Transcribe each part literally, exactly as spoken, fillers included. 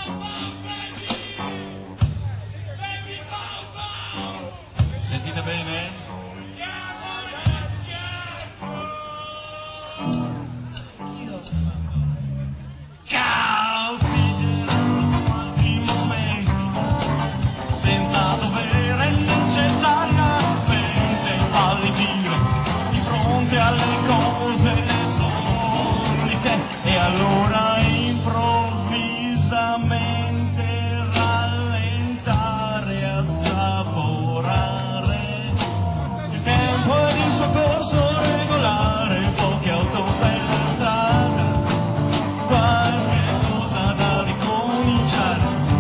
Sentite bene? Altri momenti senza dovere necessariamente pallidire di fronte alle cose solite e allora improvvisamente rallentare, assaporare il tempo ed il suo corso regolare, poche auto per la strada, qualche cosa da ricominciare,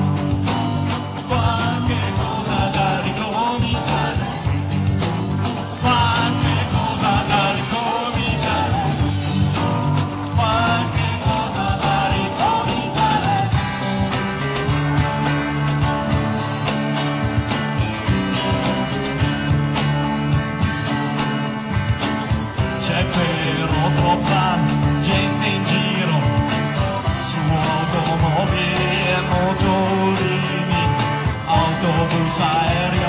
qualche cosa da ricominciare, qualche cosa da ricominciare, qualche cosa da ricominciare. C'è però troppa gente in giro su automobili e motorini, autobus, aerei